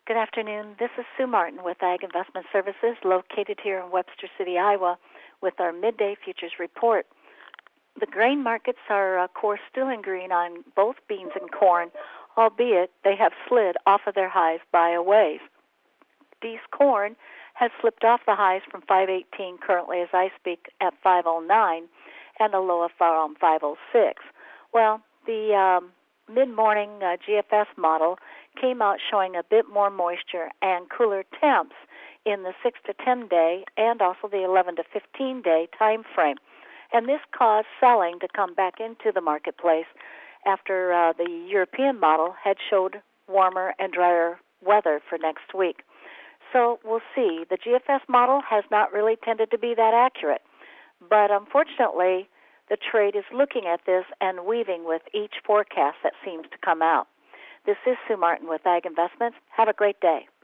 Good afternoon. This is Sue Martin with Ag Investment Services, located here in Webster City, Iowa, with our midday futures report. The grain markets are, of course, still in green on both beans and corn, albeit they have slid off of their highs by a ways. These corn has slipped off the highs from 518 currently as I speak at 509 and a low of around 506. Well, the mid-morning GFS model came out showing a bit more moisture and cooler temps in the 6 to 10 day and also the 11 to 15 day time frame. And this caused selling to come back into the marketplace after the European model had showed warmer and drier weather for next week. So we'll see. The GFS model has not really tended to be that accurate. But unfortunately, the trade is looking at this and weaving with each forecast that seems to come out. This is Sue Martin with Ag Investments. Have a great day.